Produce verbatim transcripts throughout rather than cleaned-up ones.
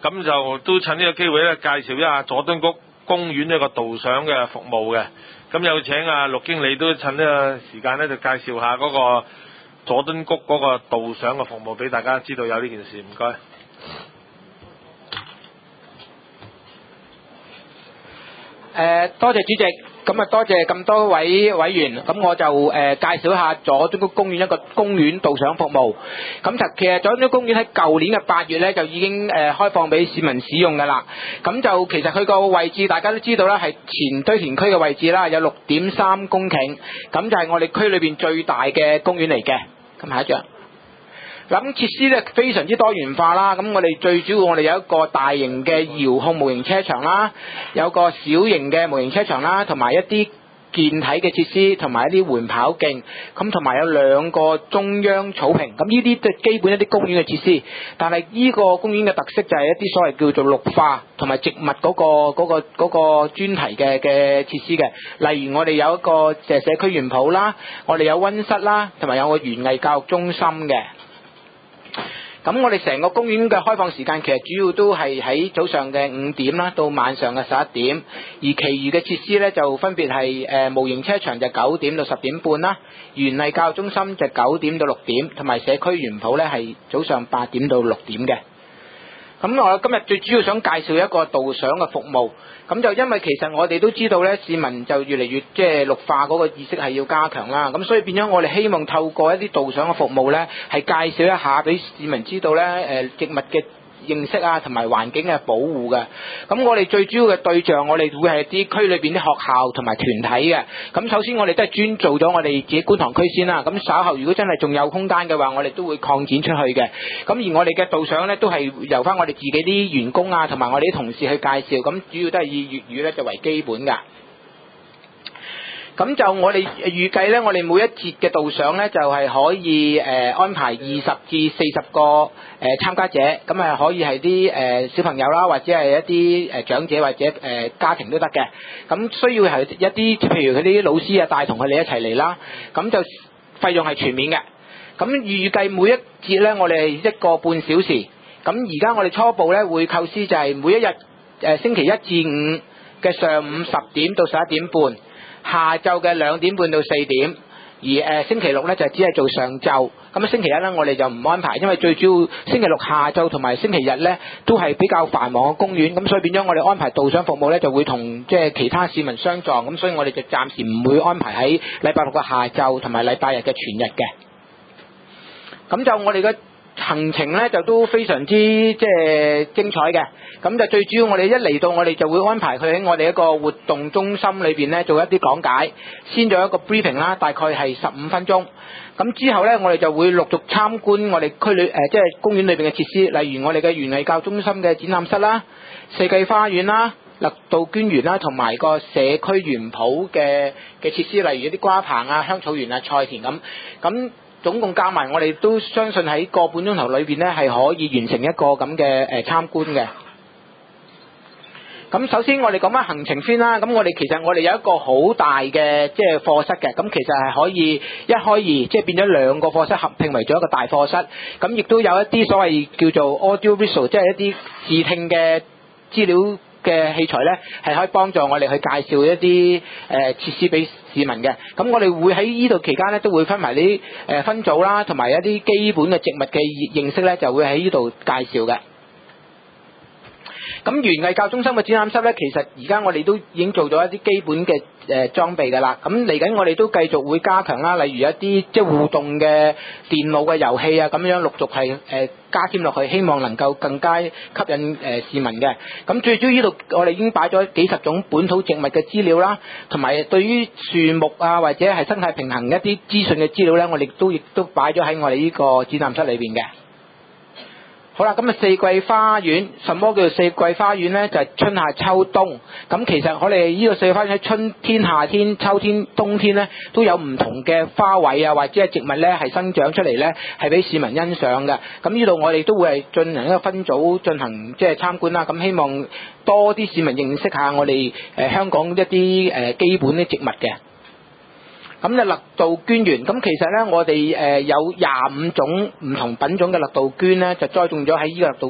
咁就都趁呢個機會咧，介紹一下佐敦谷公園呢個導賞嘅服務嘅。咁有請阿陸經理都趁呢個時間咧，就介紹下嗰個佐敦谷嗰個導賞嘅服務俾大家知道有呢件事。唔該。 誒，多謝主席。咁啊，多謝咁多位委員，咁我就誒、呃、介紹一下佐敦谷公園一個公園導賞服務。咁其實佐敦谷公園喺舊年嘅八月咧就已經誒、呃、開放俾市民使用㗎啦。咁就其實佢個位置大家都知道啦，係前堆填區嘅位置啦，有六點三公頃，咁就係我哋區裏邊最大嘅公園嚟嘅。咁下一張。咁設施咧非常之多元化啦，咁我哋最主要我哋有一個大型嘅遙控模型車場啦，有個小型嘅模型車場啦，同埋一啲健體嘅設施，同埋一啲緩跑徑，咁同埋有兩個中央草坪，咁呢啲都係基本一啲公園嘅設施。但係呢個公園嘅特色就係一啲所謂叫做綠化同埋植物嗰個嗰個嗰個專題嘅嘅設施嘅，例如我哋有一個誒社區園圃啦，我哋有溫室啦，同埋有個園藝教育中心嘅。咁我哋成個公園嘅開放時間其實主要都係喺早上嘅五點啦，到晚上嘅十一點，而其餘嘅設施呢，就分別係誒模型車場就九點到十點半啦，園藝教育中心就九點到六點，同埋社區園圃呢係早上八點到六點嘅。咁我今日最主要想介紹一個導賞嘅服務，咁就因為其實我哋都知道咧，市民就越嚟越即係綠化嗰個意識係要加強啦，咁所以變咗我哋希望透過一啲導賞嘅服務咧，係介紹一下俾市民知道咧，誒植物嘅認識啊，同埋環境嘅保護嘅。咁我哋最主要嘅對象，我哋會係啲區裏邊啲學校同埋團體嘅。咁首先我哋都係專做咗我哋自己觀塘區先啦。咁稍後如果真係仲有空間嘅話，我哋都會擴展出去嘅。咁而我哋嘅導賞呢，都係由翻我哋自己啲員工啊，同埋我哋啲同事去介紹。咁主要都係以粵語咧就為基本㗎。咁就我哋預計咧，我哋每一節嘅導賞咧，就係可以誒安排二十至四十個誒參加者，咁係可以係啲誒小朋友啦，或者係一啲誒長者或者誒家庭都得嘅。咁需要係一啲譬如佢啲老師啊帶同佢哋一齊嚟啦。咁就費用係全免嘅。咁預計每一節咧，我哋係一個半小時。咁而家我哋初步咧會構思就係每一日誒星期一至五嘅上午十點到十一點半。下晝嘅兩點半到四點，而誒、呃、星期六咧就只係做上晝。咁星期一咧我哋就唔安排，因為最主要星期六下晝同埋星期日咧都係比較繁忙嘅公園，咁所以變咗我哋安排導賞服務咧就會同即係其他市民相撞，咁所以我哋就暫時唔會安排喺禮拜六嘅下晝同埋禮拜日嘅全日嘅。咁就我哋嘅行程咧就都非常之即係精彩嘅，咁就最主要我哋一嚟到我哋就會安排佢喺我哋一個活動中心裏邊咧做一啲講解，先做一個 briefing 啦，大概係十五分鐘。咁之後咧我哋就會陸續參觀我哋區裏誒即係公園裏邊嘅設施，例如我哋嘅園藝教育中心嘅展覽室啦、四季花園啦、勒杜捐園啦，同埋個社區園圃嘅嘅設施，例如一啲瓜棚啊、香草園啊、菜田咁咁。總共加埋，我哋都相信喺個半鐘頭裏邊咧，係可以完成一個咁嘅誒參觀嘅。咁首先我哋講翻行程先啦。咁我哋其實我哋有一個好大嘅即係課室嘅。咁其實係可以一開二，即係變咗兩個課室合併為咗一個大課室。咁亦都有一啲所謂叫做 audio visual，即係一啲視聽嘅資料嘅器材咧，係可以幫助我哋去介紹一啲誒設施俾市民嘅。咁我哋會喺呢度期間咧，都會分埋啲誒分組啦，同埋一啲基本嘅植物嘅認識咧，就會喺呢度介紹嘅。咁園藝教育中心嘅展覽室咧，其實而家我哋都已經做咗一啲基本嘅誒裝備㗎啦。咁嚟緊我哋都繼續會加強啦，例如一啲即係互動嘅電腦嘅遊戲啊，咁樣陸續係誒加添落去，希望能夠更加吸引誒市民嘅。咁最主要呢度我哋已經擺咗幾十種本土植物嘅資料啦，同埋對於樹木啊或者係生態平衡一啲資訊嘅資料咧，我哋都亦都擺咗喺我哋呢個展覽室裏邊嘅。好啦，咁啊四季花園，什麼叫做四季花園呢？就係春夏秋冬。咁其實我哋呢個四季花園喺春天、夏天、秋天、冬天呢，都有唔同嘅花卉啊，或者係植物呢係生長出嚟呢，係俾市民欣賞嘅。咁呢度我哋都會係進行一個分組進行即係參觀啦。咁希望多啲市民認識下我哋誒香港一啲誒基本嘅植物嘅。咁就勒杜捐園，咁其實咧我哋誒有廿五種唔同品種嘅勒杜捐咧，就栽種咗喺呢個勒杜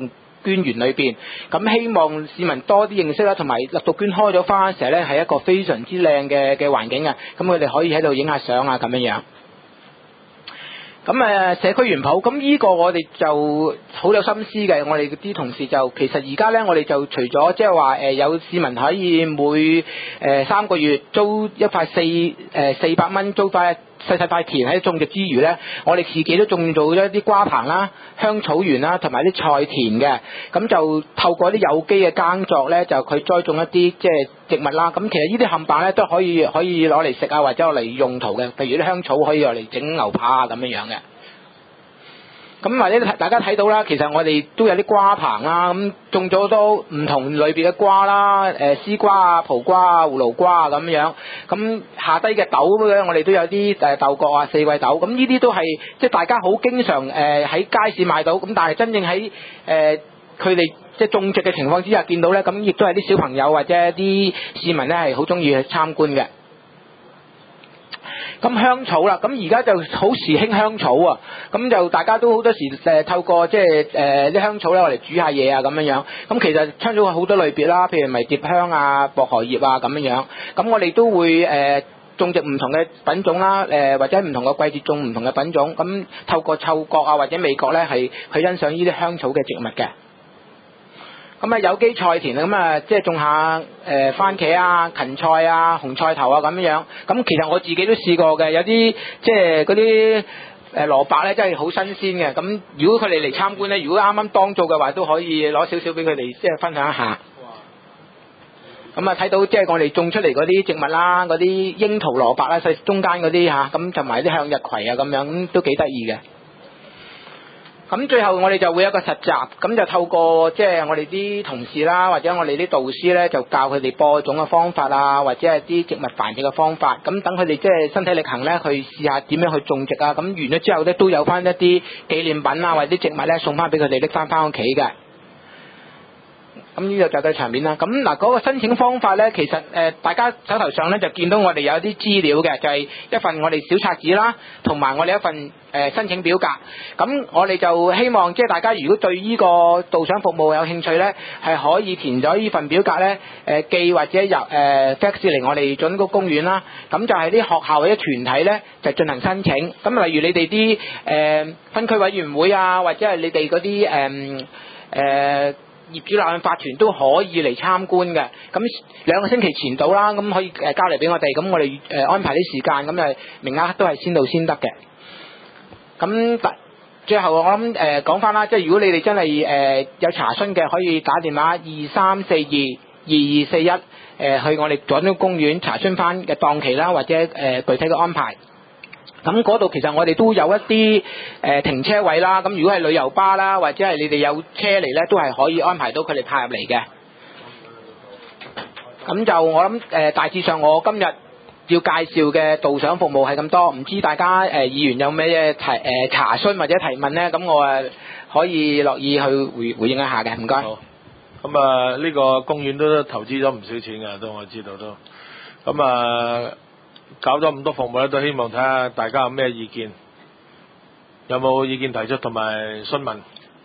捐園裏邊。咁希望市民多啲認識啦，同埋立杜鵑開咗花嘅時候咧，係一個非常之靚嘅嘅環境啊！咁佢哋可以喺度影下相啊，咁樣樣。咁誒社區園圃，咁呢個我哋就好有心思嘅。我哋啲同事就其實而家咧，我哋就除咗即係話誒有市民可以每誒、呃、三個月租一塊四誒四百蚊租塊細細塊田喺度種植之餘咧，我哋自己都種做咗一啲瓜棚啦、香草園啦，同埋啲菜田嘅。咁就透過啲有機嘅耕作咧，就佢栽種一啲即係植物啦。咁其實呢啲冚唪咧都可以可以攞嚟食啊，或者攞嚟用途嘅。譬如啲香草可以攞嚟整牛扒啊咁樣樣嘅。咁或者大家睇到啦，其實我哋都有啲瓜棚啦，咁種咗好多唔同類別嘅瓜啦，誒絲瓜啊、葡瓜啊、葫蘆瓜啊咁樣。咁下低嘅豆咧，我哋都有啲誒豆角啊、四季豆。咁呢啲都係即係大家好經常誒喺街市買到，咁但係真正喺誒佢哋即係種植嘅情況之下見到咧，咁亦都係啲小朋友或者啲市民咧係好中意去參觀嘅。咁香草啦，咁而家就好時興香草啊，咁就大家都好多時誒透過即係誒啲香草咧，我嚟煮下嘢啊咁樣樣。咁其實香草有好多類別啦，譬如迷迭香啊、薄荷葉啊咁樣樣。咁我哋都會誒種植唔同嘅品種啦，誒或者唔同嘅季節種唔同嘅品種。咁透過嗅覺啊或者味覺咧，係去欣賞呢啲香草嘅植物嘅。咁啊有機菜田咁啊，即係種下誒番茄啊、芹菜啊、紅菜頭啊咁樣。咁其實我自己都試過嘅，有啲即係嗰啲誒蘿蔔咧，真係好新鮮嘅。咁如果佢哋嚟參觀咧，如果啱啱當造嘅話，都可以攞少少俾佢哋即係分享一下。咁啊睇到即係我哋種出嚟嗰啲植物啦，嗰啲櫻桃蘿蔔啦，細中間嗰啲嚇，咁同埋啲向日葵啊咁樣，咁都幾得意嘅。咁最後我哋就會有一個實習，咁就透過即係我哋啲同事啦，或者我哋啲導師咧，就教佢哋播種嘅方法啊，或者係啲植物繁殖嘅方法。咁等佢哋即係身體力行咧，去試下點樣去種植啊。咁完咗之後咧，都有翻一啲紀念品啊，或者啲植物咧送翻俾佢哋拎翻翻屋企嘅。咁呢個就係場面啦。咁嗱嗰個申請方法咧，其實誒、呃、大家手頭上咧就見到我哋有啲資料嘅，就係、是、一份我哋小冊子啦，同埋我哋一份誒、呃、申請表格。咁我哋就希望即係大家如果對呢個導賞服務有興趣咧，係可以填咗呢份表格咧，誒、呃、寄或者入誒 fax 嚟我哋準谷公園啦。咁就係啲學校或者團體咧就進行申請。咁例如你哋啲誒分區委員會啊，或者係你哋嗰啲誒誒。呃業主立案法團都可以嚟參觀嘅，咁兩個星期前到啦，咁可以誒交嚟俾我哋，咁我哋誒安排啲時間，咁誒名額都係先到先得嘅。咁最後我諗誒講翻啦，即係如果你哋真係誒有查詢嘅，可以打電話二三四二二二四一誒去我哋佐敦公園查詢翻嘅檔期啦，或者誒具體嘅安排。咁嗰度其實我哋都有一啲誒、呃、停車位啦，咁如果係旅遊巴啦，或者係你哋有車嚟咧，都係可以安排到佢哋派入嚟嘅。咁就我諗誒、呃、大致上我今日要介紹嘅導賞服務係咁多，唔知大家誒、呃、議員有咩嘢提誒、呃、查詢或者提問咧？咁我誒可以樂意去回回應一下嘅，唔該。 好。咁啊，呢個公園都投資咗唔少錢㗎，都我知道都。咁啊。搞咗咁多服務咧，都希望睇下大家有咩意見，有冇意見提出同埋詢問。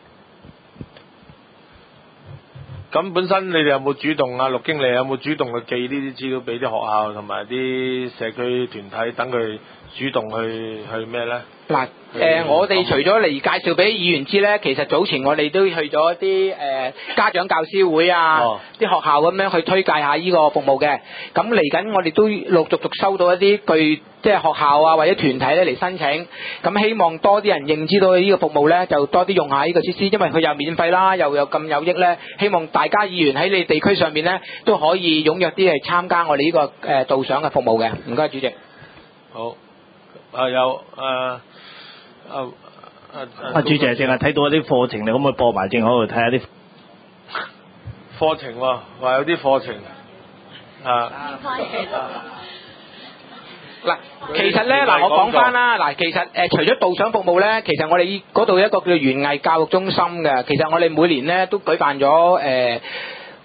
咁本身你哋有冇主動啊？陸經理有冇主動去寄呢啲資料俾啲學校同埋啲社區團體，等佢主動去去咩呢？ 嗱，誒，我哋除咗嚟介紹俾議員知咧，其實早前我哋都去咗啲誒家長教師會啊，啲、哦、學校咁樣去推介下呢個服務嘅。咁嚟緊我哋都陸續續收到一啲具即係學校啊或者團體咧嚟申請。咁希望多啲人認知到呢個服務咧，就多啲用下呢個設施，因為佢又免費啦，又有咁有益咧。希望大家議員喺你地區上面咧都可以踴躍啲嚟參加我哋呢、這個誒、呃、導賞嘅服務嘅。唔該，主席。 好，啊有誒。啊啊啊！主席，淨係睇到一啲課程，你可唔可以播埋正好去睇下啲課程喎？話有啲課程啊。 嗱，其實咧，嗱，我講翻啦，嗱，其實誒，除咗導賞服務咧，其實我哋嗰度有一個叫園藝教育中心嘅，其實我哋每年咧都舉辦咗誒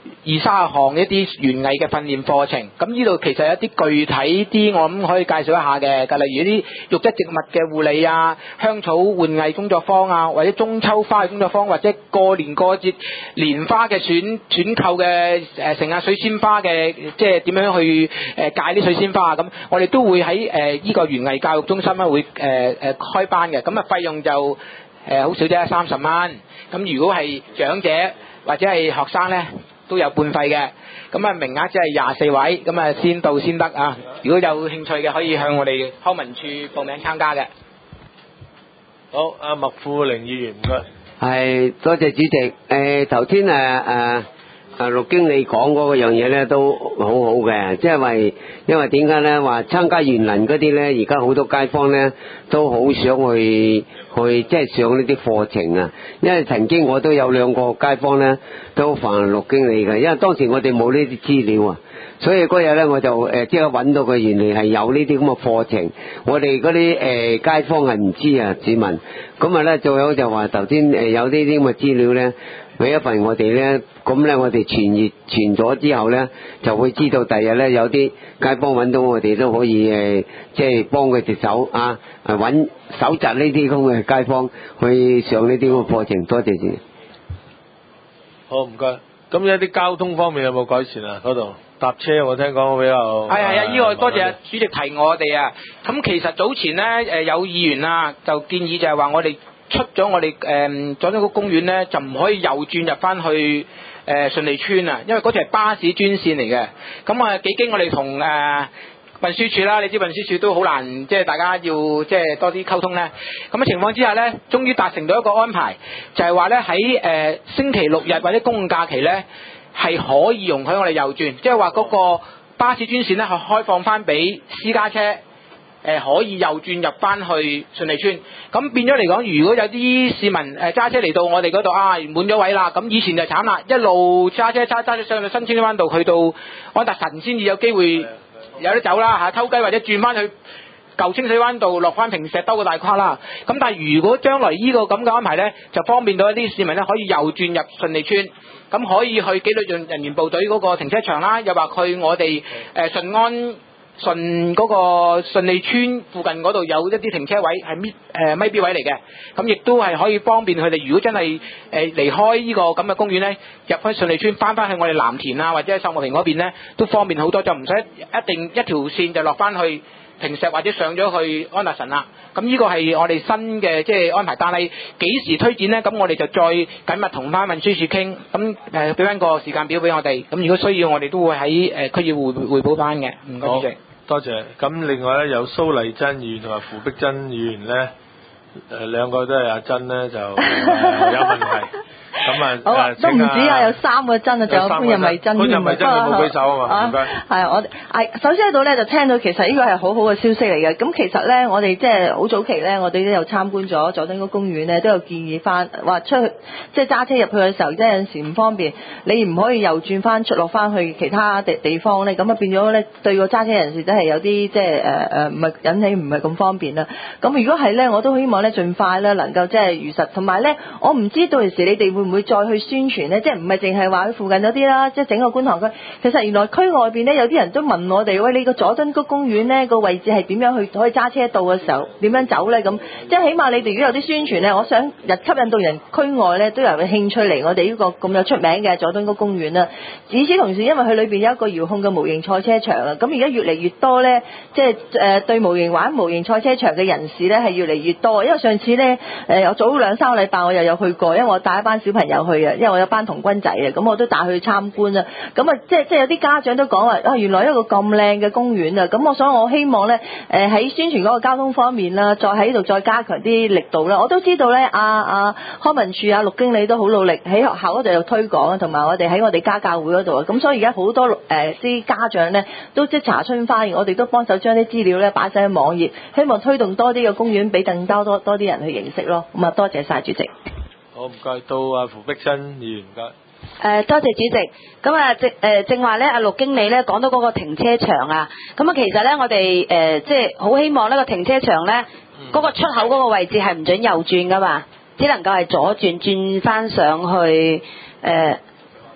二三十項一啲園藝嘅訓練課程，咁呢度其實有一啲具體啲，我諗可以介紹一下嘅，例如啲肉質植物嘅護理啊、香草換藝工作坊啊，或者中秋花嘅工作坊，或者過年過節蓮花嘅選選購嘅誒成啊水仙花嘅，即係點樣去誒界啲水仙花啊，咁我哋都會喺誒依個園藝教育中心咧會誒誒開班嘅，咁啊費用就誒好少啫，三十蚊。咁如果係長者或者係學生咧，都有半費嘅，咁啊名額只係廿四位，咁啊先到先得啊！如果有興趣嘅，可以向我哋康文署報名參加嘅。 好，阿麥富玲議員唔該。 係多謝主席。誒頭先誒誒誒陸經理講嗰個樣嘢咧都好好嘅，即係為因為點解咧話參加園林嗰啲咧，而家好多街坊咧都好想去去即係上呢啲課程啊。因為曾經我都有兩個街坊咧都煩陸經理嘅，因為當時我哋冇呢啲資料啊，所以嗰日咧我就誒即刻揾到佢原來係有呢啲咁嘅課程，我哋嗰啲誒街坊係唔知啊，市民咁啊咧，最好就話頭先誒有呢啲咁嘅資料咧，俾一份我哋咧，咁咧我哋傳閱傳咗之後咧，就會知道第日咧有啲街坊揾到我哋都可以誒，即係幫佢隻手啊，誒揾搜集呢啲咁嘅街坊去上呢啲咁嘅課程。多謝先。 好，唔該。咁一啲交通方面有冇改善啊？嗰度搭車我聽講比較係係啊，呢個多謝主席提我哋啊。咁其實早前咧誒有議員啊就建議就係話我哋出咗我哋誒佐敦谷公園咧就唔可以右轉入翻去誒順利村啊，因為嗰條係巴士專線嚟嘅。咁啊幾經我哋同誒運輸署啦，你知運輸署都好難，即係大家要即係多啲溝通咧。咁嘅情況之下咧，終於達成到一個安排，就係話咧喺誒星期六日或者公共假期咧，係可以容許我哋右轉，即係話嗰個巴士專線咧係開放翻俾私家車誒、呃、可以右轉入翻去順利村。咁變咗嚟講，如果有啲市民誒揸車嚟到我哋嗰度啊，滿咗位啦，咁以前就慘啦，一路揸車揸揸咗上去新清水灣道，去到安達臣先至有機會有得走啦嚇，偷雞或者轉翻去舊清水灣道落翻平石兜個大跨啦。咁但係如果將來呢個咁嘅安排呢，就方便到一啲市民呢可以右轉入順利村，咁可以去紀律人員部隊嗰個停車場啦，又或去我哋誒順安順嗰個順利村附近嗰度有一啲停車位係咪誒咪 B 位嚟嘅，咁亦都係可以方便佢哋。如果真係誒離開呢個咁嘅公園呢，入去順利村翻翻去我哋藍田啊或者秀茂坪嗰邊呢，都方便好多，就唔使一定一條線就落翻去平石或者上咗去安達臣啦。咁呢個係我哋新嘅即係安排，但係幾時推展呢？咁我哋就再緊密同翻運輸署傾，咁誒俾翻個時間表俾我哋。咁如果需要，我哋都會喺誒區議會匯報翻嘅。唔該，主席。 多謝。咁另外咧，有蘇麗珍議員同埋傅碧珍議員咧，誒兩個都係阿珍咧就、呃、有問題。咁啊， 好啊，都唔止啊，有三個真啊，仲有潘日米珍。 潘日米珍佢冇舉手啊嘛，唔該。 係我係首先喺度咧就聽到其實呢個係好好嘅消息嚟嘅。咁其實咧我哋即係好早期咧，我哋都有參觀咗佐敦谷公園咧，都有建議翻話出去即係揸車入去嘅時候，即係有陣時唔方便，你唔可以右轉翻出落翻去其他地地方咧，咁啊變咗咧對個揸車人士都係有啲即係誒誒唔係引起唔係咁方便啦。咁如果係咧，我都希望咧盡快咧能夠即係如實，同埋咧我唔知到時你哋會唔會再去宣傳呢？即係唔係淨係話喺附近嗰啲啦，即係整個觀塘區。其實原來區外邊呢，有啲人都問我哋，喂，你個佐敦谷公園呢個位置係點樣去可以揸車到嘅時候點樣走呢？咁即係起碼你哋如果有啲宣傳呢，我想日吸引到人區外呢都有興趣嚟我哋呢個咁有出名嘅佐敦谷公園啦。與此同時，因為佢裏邊有一個遙控嘅模型賽車場啊，咁而家越嚟越多呢，即係誒對模型玩模型賽車場嘅人士呢係越嚟越多。因為上次呢，誒我早兩三個禮拜我又有去過，因為我帶一班小朋友去啊，因為我有班童軍仔啊，咁我都帶佢去參觀啦。咁啊，即係即係有啲家長都講話啊，原來一個咁靚嘅公園啊。咁我想我希望咧，誒喺宣傳嗰個交通方面啦，再喺度再加強啲力度啦。我都知道咧，阿阿康文署啊陸經理都好努力喺學校嗰度有推廣，同埋我哋喺我哋家教會嗰度啊。咁所以而家好多誒啲家長咧都即查詢翻，我哋都幫手將啲資料咧擺晒喺網頁，希望推動多啲嘅公園俾更加多多啲人去認識咯。咁啊，多謝晒主席。 好，唔該，到阿傅碧珍議員唔該。 誒多謝主席，咁啊正誒正話咧，阿陸經理咧講到嗰個停車場啊，咁啊其實咧我哋誒即係好希望呢個停車場咧嗰個出口嗰個位置係唔準右轉噶嘛，只能夠係左轉轉翻上去誒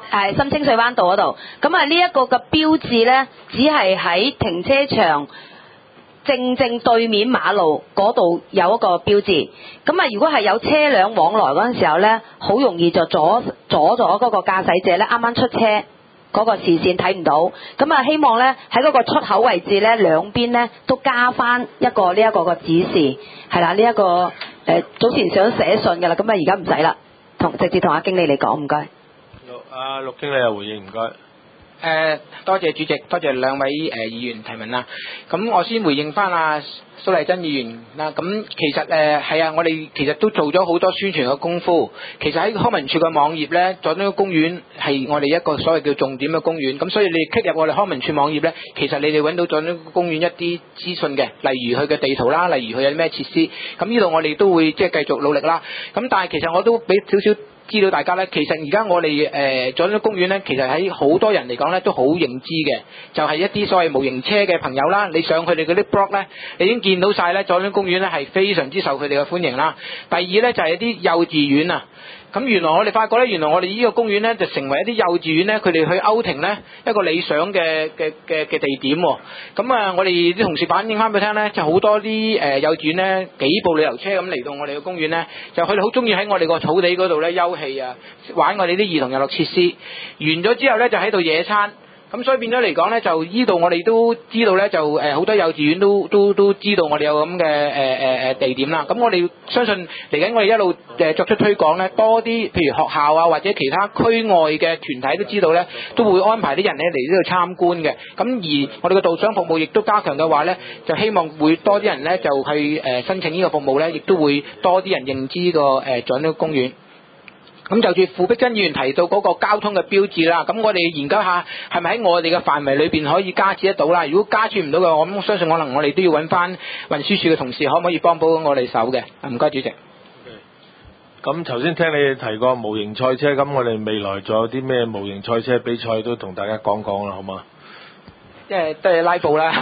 係深清水灣道嗰度。咁啊呢一個嘅標誌咧，只係喺停車場正正對面馬路嗰度有一個標誌。咁啊如果係有車輛往來嗰陣時候咧，好容易就阻阻咗嗰個駕駛者咧啱啱出車嗰個視線睇唔到。咁啊希望咧喺嗰個出口位置咧兩邊咧都加翻一個呢一個嘅指示，係啦，呢一個誒、呃、早前想寫信㗎啦，咁啊而家唔使啦，同直接同阿經理嚟講，唔該。 阿陸經理有回應，唔該。 誒、呃，多謝主席，多謝兩位誒、呃、議員提問啦。咁我先回應翻阿蘇麗珍議員啦。咁其實誒係啊，我哋其實都做咗好多宣傳嘅功夫。其實喺康文署嘅網頁咧，佐敦公園係我哋一個所謂叫重點嘅公園。咁所以你 click 入我哋康文署網頁咧，其實你哋揾到佐敦公園一啲資訊嘅，例如佢嘅地圖啦，例如佢有啲咩設施。咁呢度我哋都會即係繼續努力啦。咁但係其實我都俾少少知道大家咧，其實而家我哋誒佐敦公園咧，其實喺好多人嚟講咧都好認知嘅，就係、是、一啲所謂模型車嘅朋友啦。你上佢哋嗰啲 blog 咧，你已經見到晒咧，佐敦公園咧係非常之受佢哋嘅歡迎啦。第二咧就係、是、一啲幼稚園啊。咁原來我哋發覺咧，原來我哋呢個公園咧就成為一啲幼稚園咧，佢哋去歐庭咧一個理想嘅嘅嘅嘅地點喎。咁啊，我哋啲同事反映翻俾聽咧，就好多啲誒幼稚園咧幾部旅遊車咁嚟到我哋嘅公園咧，就佢哋好中意喺我哋個草地嗰度咧休憩啊，玩我哋啲兒童遊樂設施。完咗之後咧，就喺度野餐。咁所以變咗嚟講咧，就依度我哋都知道咧，就誒好多幼稚園都都都知道我哋有咁嘅誒誒誒地點啦。咁我哋相信嚟緊我哋一路誒作出推廣咧，多啲譬如學校啊或者其他區外嘅團體都知道咧，都會安排啲人咧嚟呢度參觀嘅。咁而我哋嘅導賞服務亦都加強嘅話咧，就希望會多啲人咧就去誒申請呢個服務咧，亦都會多啲人認知呢個誒佐敦公園。咁就住傅碧珍議員提到嗰個交通嘅標誌啦，咁我哋研究下係咪喺我哋嘅範圍裏邊可以加設得到啦？如果加設唔到嘅，我諗相信可能我哋都要揾翻運輸署嘅同事，可唔可以幫補我哋手嘅？唔該，主席。 咁頭先聽你提過模型賽車，咁我哋未來仲有啲咩模型賽車比賽都同大家講講啦，好嗎？ 即係都係拉布啦。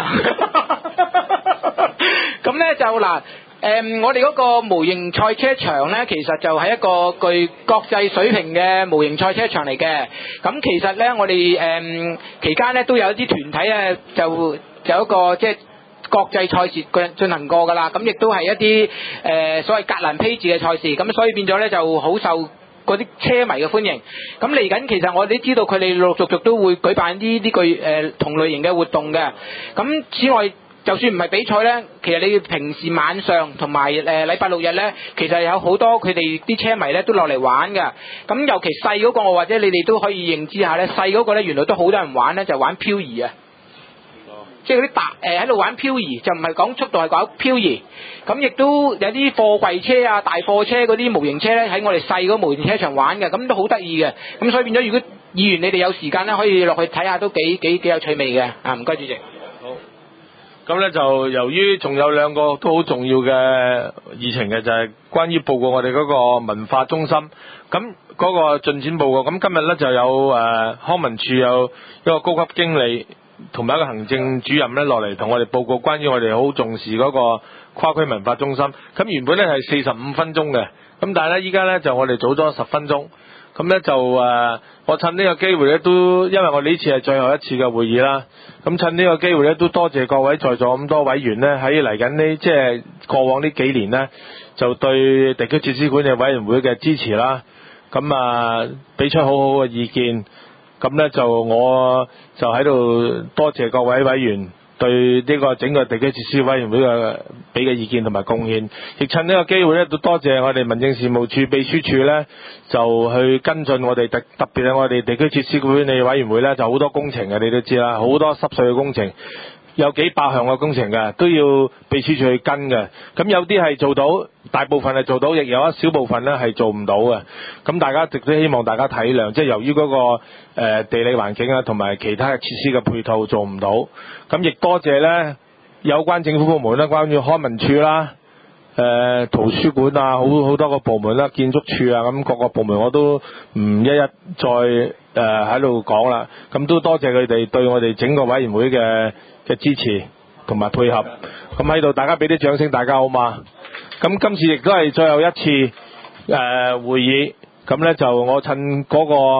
咁咧就嗱。誒、嗯，我哋嗰個模型賽車場呢，其實就係一個具國際水平嘅模型賽車場嚟嘅。咁其實呢，我哋誒、嗯、期間呢都有一啲團體呢，就就有一個即係國際賽事進行過㗎啦。咁亦都係一啲誒、呃、所謂格蘭披治嘅賽事。咁所以變咗呢，就好受嗰啲車迷嘅歡迎。咁嚟緊其實我哋都知道佢哋陸陸續續都會舉辦啲呢個誒同類型嘅活動嘅。咁此外，就算唔係比賽呢，其實你平時晚上同埋誒禮拜六日呢，其實有好多佢哋啲車迷呢都落嚟玩㗎。咁尤其細嗰個，或者你哋都可以認知下呢，細嗰個呢原來都好多人玩呢，就玩漂移啊。即係嗰啲大誒喺度玩漂移，就唔係講速度，係講漂移。咁亦都有啲貨櫃車啊、大貨車嗰啲模型車呢，喺我哋細嗰模型車場玩嘅，咁都好得意嘅。咁所以變咗，如果議員你哋有時間呢，可以落去睇下，都幾幾幾有趣味嘅。啊，唔該主席。 咁咧就由於仲有兩個都好重要嘅議程嘅，就係、是、關於報告我哋嗰個文化中心，咁嗰個進展報告。咁今日咧就有誒、呃、康文署有一個高級經理同埋一個行政主任咧落嚟同我哋報告關於我哋好重視嗰個跨區文化中心。咁原本咧係四十五分鐘嘅，咁但係咧依家咧就我哋早咗十分鐘。咁咧就誒、呃，我趁呢個機會咧，都因為我哋呢次係最後一次嘅會議啦。咁趁呢個機會咧，都多謝各位在座咁多委員咧，喺嚟緊呢即係過往呢幾年咧，就對地區設施管理委員會嘅支持啦。咁啊，俾出好好嘅意見。咁咧就我就喺度多謝各位委員對呢個整個地區設施委員會嘅俾嘅意見同埋貢獻，亦趁呢個機會咧，都多謝我哋民政事務處秘書處咧，就去跟進我哋特特別係我哋地區設施管理委員會咧，就好多工程嘅，你都知啦，好多濕碎嘅工程，有幾百項嘅工程嘅，都要秘書處去跟嘅。咁有啲係做到，大部分係做到，亦有一小部分咧係做唔到嘅。咁大家亦都希望大家體諒，即係由於嗰個誒地理環境啊，同埋其他嘅設施嘅配套做唔到。咁亦多謝咧有關政府部門咧，關於康文署啦、誒、呃、圖書館啊，好好多個部門啦、建築署啊，咁各個部門我都唔一一再誒喺度講啦。咁都多謝佢哋對我哋整個委員會嘅嘅支持同埋配合。咁喺度大家俾啲掌聲，大家好嘛？咁今次亦都係最後一次誒、呃、會議。咁咧就我趁嗰、嗰個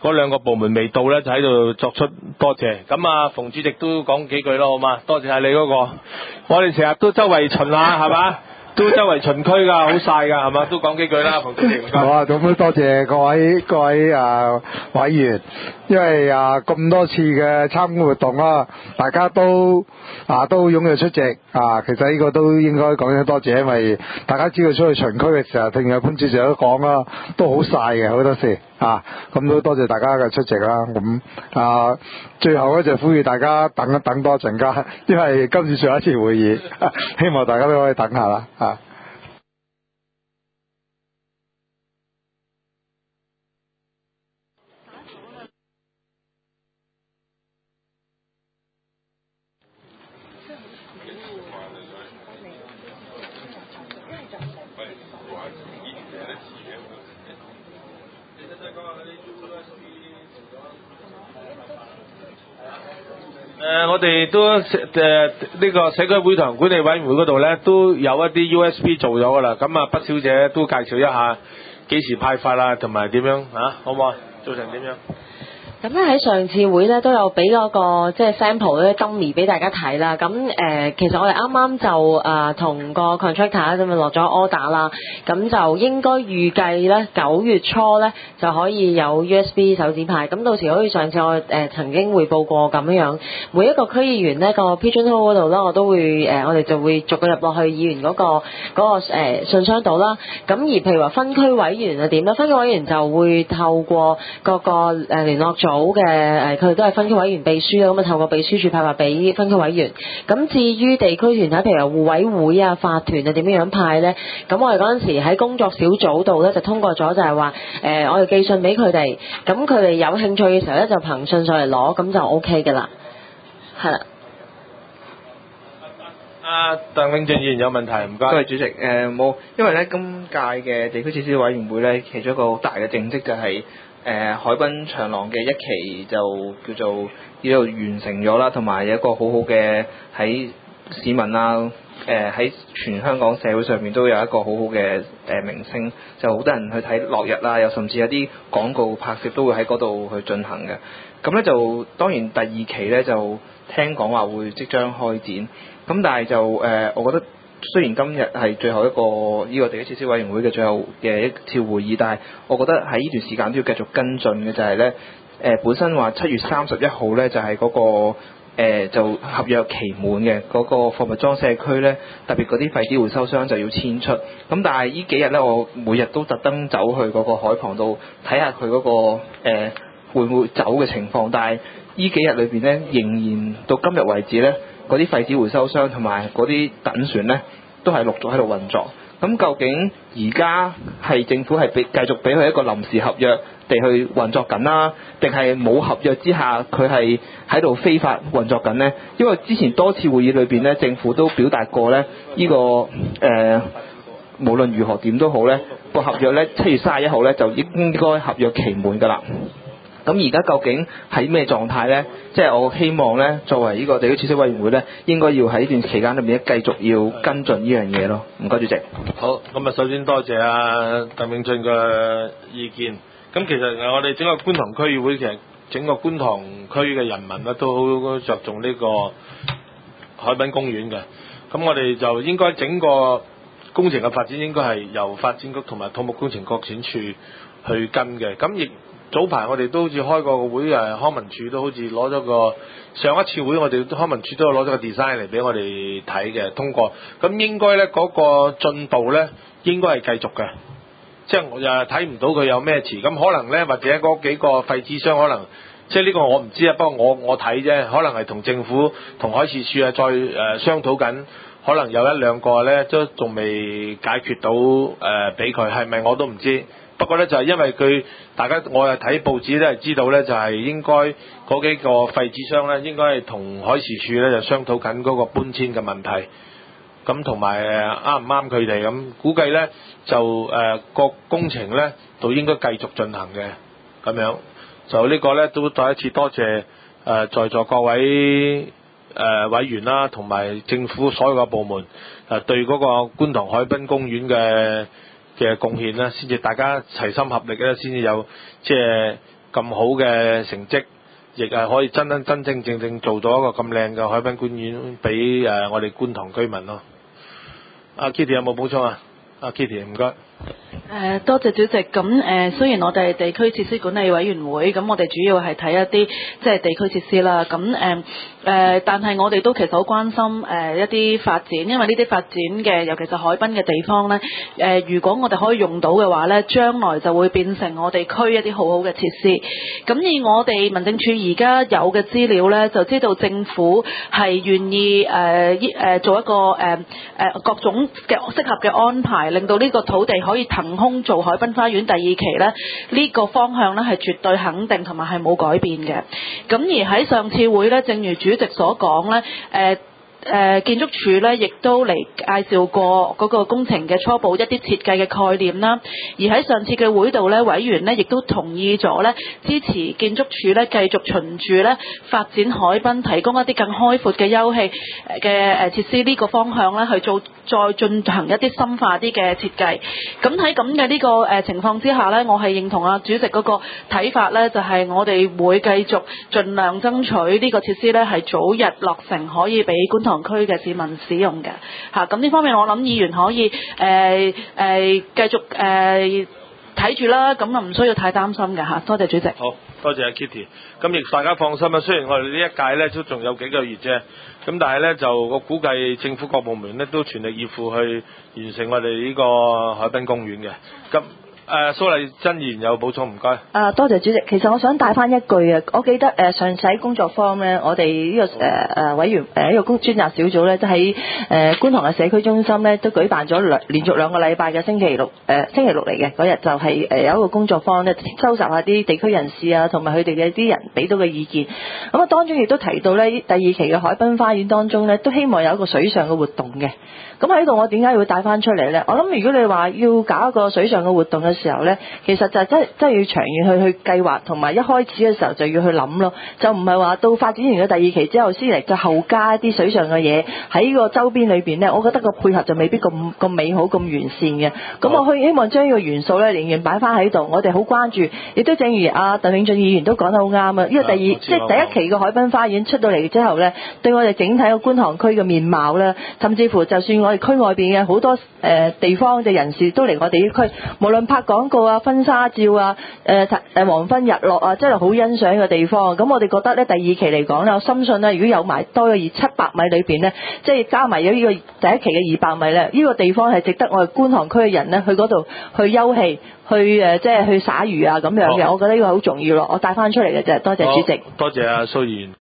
嗰兩個部門未到咧，就喺度作出多謝。咁啊，馮主席都講幾句咯，好嘛？多謝下你嗰、個，我哋成日都周圍巡下，係嘛？都周圍巡區㗎，好曬㗎，係嘛？都講幾句啦，馮主席。 好啊，咁多謝各位各位啊委員，因為啊咁多次嘅參觀活動啦，大家都啊都踴躍出席啊，其實呢個都應該講聲多謝，因為大家知道出去巡區嘅時候，正如潘主席都講啦，都好曬嘅好多時啊，咁都多謝大家嘅出席啦。咁啊最後咧就呼籲大家等一等多陣間，因為今次最後一次會議，希望大家都可以等下啦啊。 誒、呃，我哋都誒呢個社區會堂管理委員會嗰度咧，都有一啲 U S B 做咗噶啦。咁啊，畢小姐都介紹一下幾時派發啊，同埋點樣啊？好唔好啊？做成點樣？ 咁咧喺上次會咧都有俾嗰個即係 sample 咧 dummy 俾大家睇啦。咁誒、呃、其實我哋啱啱就誒同、呃、個 contractor 咁咪落咗 order 啦。咁就應該預計咧九月初咧就可以有 U S B 手指派。咁到時好似上次我誒、呃、曾經匯報過咁樣，每一個區議員咧、個 pigeon hole 嗰度咧，我都會誒、呃、我哋就會逐個入落去議員嗰、個嗰、個誒、呃、信箱度啦。咁而譬如話分區委員係點咧？分區委員就會透過各個誒聯絡組。好嘅，誒佢哋都係分區委員秘書啦，咁啊透過秘書處派發俾分區委員。咁至於地區團體，譬如互委會啊、法團啊點樣樣派呢？咁我哋嗰陣時喺工作小組度咧就通過咗，就係話誒我哋寄信俾佢哋，咁佢哋有興趣嘅時候咧就憑信上嚟攞，咁就 O K 㗎啦，係啦。 阿鄧永俊議員有問題，唔該。 多謝主席。誒冇，因為咧今屆嘅地區設施委員會咧，其中一個好大嘅政績就係、是。誒、呃、海濱長廊嘅一期就叫做呢度完成咗啦，同埋有一個好好嘅喺市民啊，誒喺全香港社會上面都有一個好好嘅誒名聲，就好多人去睇落日啦，又甚至有啲廣告拍攝都會喺嗰度去進行嘅。咁咧就當然第二期咧就聽講話會即將開展，咁但係就誒、呃、我覺得。雖然今日係最後一個呢個地區設施委員會嘅最後嘅一次會議，但係我覺得喺呢段時間都要繼續跟進嘅就係咧，誒本身話七月三十一號咧就係嗰個誒就合約期滿嘅嗰個貨物裝卸區咧，特別嗰啲廢紙回收箱就要遷出。咁但係呢幾日咧，我每日都特登走去嗰個海旁度睇下佢嗰個誒會唔會走嘅情況，但係呢幾日裏邊咧，仍然到今日為止咧。嗰啲廢紙回收箱同埋嗰啲躉船呢，都係陸續喺度運作。咁究竟而家係政府係俾繼續俾佢一個臨時合約地去運作緊啦，定係冇合約之下佢係喺度非法運作緊呢？因為之前多次會議裏邊呢，政府都表達過呢，呢、呢個誒、呃、無論如何點都好呢，個合約呢，七月三十一號呢，就應該合約期滿㗎啦。咁而家究竟喺咩狀態呢？即係我希望呢，作為呢個地區設施委員會呢，應該要喺呢段期間裏面繼續要跟進呢樣嘢咯。唔該，主席。 好，咁啊，首先多謝阿鄧永俊嘅意見。咁其實我哋整個觀塘區議會，其實整個觀塘區嘅人民呢，都好着重呢個海濱公園嘅。咁我哋就應該整個工程嘅發展應該係由發展局同埋土木工程拓展署去跟嘅。咁亦早排我哋都好似開過個會，誒康文署都好似攞咗個上一次會，我哋康文署都有攞咗個 design 嚟俾我哋睇嘅，通過。咁應該咧嗰個進度咧應該係繼續嘅，即係我又睇唔到佢有咩遲。咁可能咧或者嗰幾個廢紙箱可能，即係呢個我唔知啊。不過我我睇啫，可能係同政府同海事處啊再誒、呃、商討緊，可能有一兩個咧都仲未解決到誒俾佢，係咪我都唔知。不過咧就係因為佢大家我係睇報紙咧係知道咧就係應該嗰幾個廢紙箱咧應該係同海事處咧就商討緊嗰個搬遷嘅問題，咁同埋誒啱唔啱佢哋咁估計咧就誒個、呃、工程咧都應該繼續進行嘅咁樣，就呢個咧都再一次多謝誒、呃、在座各位誒、呃、委員啦，同埋政府所有嘅部門誒、呃、對嗰個觀塘海濱公園嘅嘅貢獻啦，先至大家齊心合力咧，先至有即係咁好嘅成績，亦係可以真真真正正正做到一個咁靚嘅海濱公園俾誒我哋觀塘居民咯。阿 Kitty 有冇補充啊？阿 Kitty 唔該。 誒多謝主席。咁誒雖然我哋係地區設施管理委員會，咁我哋主要係睇一啲即係地區設施啦。咁誒誒，但係我哋都其實好關心誒一啲發展，因為呢啲發展嘅，尤其是海濱嘅地方咧，誒如果我哋可以用到嘅話咧，將來就會變成我哋區一啲好好嘅設施。咁以我哋民政處而家有嘅資料咧，就知道政府係願意誒誒做一個誒誒各種嘅適合嘅安排，令到呢個土地可以騰空做海濱花園第二期呢，呢個方向呢係絕對肯定同埋係冇改變嘅。咁而喺上次會呢，正如主席所講呢，誒誒建築署呢亦都嚟介紹過嗰個工程嘅初步一啲設計嘅概念啦。而喺上次嘅會度呢，委員呢亦都同意咗呢，支持建築署呢繼續循住呢發展海濱，提供一啲更開闊嘅休憩嘅誒設施呢個方向呢去做。再進行一啲深化啲嘅設計。咁喺咁嘅呢個誒情況之下呢，我係認同啊主席嗰個睇法呢，就係我哋會繼續盡量爭取呢個設施呢係早日落成，可以俾觀塘區嘅市民使用嘅嚇。咁呢方面我諗議員可以誒誒、呃呃、繼續誒睇住啦，咁啊唔需要太擔心嘅嚇。多謝主席。 好，多謝阿 Kitty。咁亦大家放心啊，雖然我哋呢一屆呢都仲有幾個月啫。咁但係咧，就我估計政府各部門咧都全力以赴去完成我哋呢個海濱公園嘅。咁誒，蘇麗珍議員有補充，唔該。 啊，多謝主席。其實我想帶翻一句啊，我記得誒上次喺工作坊咧，我哋呢、這個誒誒、呃、委員誒呢個工專責小組咧，都喺誒觀塘嘅社區中心咧，都舉辦咗兩連續兩個禮拜嘅星期六誒、呃、星期六嚟嘅嗰日就係誒有一個工作坊咧，收集下啲地區人士啊，同埋佢哋嘅啲人俾到嘅意見。咁啊，當中亦都提到咧，第二期嘅海濱花園當中咧，都希望有一個水上嘅活動嘅。咁喺度我點解會帶翻出嚟咧？我諗如果你話要搞一個水上嘅活動嘅時候咧，其實就真係真係要長遠去去計劃，同埋一開始嘅時候就要去諗咯，就唔係話到發展完咗第二期之後先嚟就後加一啲水上嘅嘢喺個周邊裏邊咧，我覺得個配合就未必咁咁美好咁完善嘅。咁我可以希望將呢個元素咧仍然擺翻喺度，我哋好關注，亦都正如阿鄧永俊議員都講得好啱啊！呢個第二即係第一期嘅海濱花園出到嚟之後咧，對我哋整體個觀塘區嘅面貌咧，甚至乎就算我哋區外邊嘅好多誒、呃、地方嘅人士都嚟我哋呢區，無論拍廣告啊、婚紗照啊、誒誒黃昏日落啊，真係好欣賞嘅地方。咁我哋覺得咧，第二期嚟講咧，我深信咧，如果有埋多咗二七百米裏邊咧，即係加埋咗呢個第一期嘅二百米咧，呢、這個地方係值得我哋觀塘區嘅人咧去嗰度去休憩，去誒即係去灑魚啊咁樣嘅。我覺得呢個好重要咯，我帶翻出嚟嘅啫。多謝主席。 多謝阿蘇議員。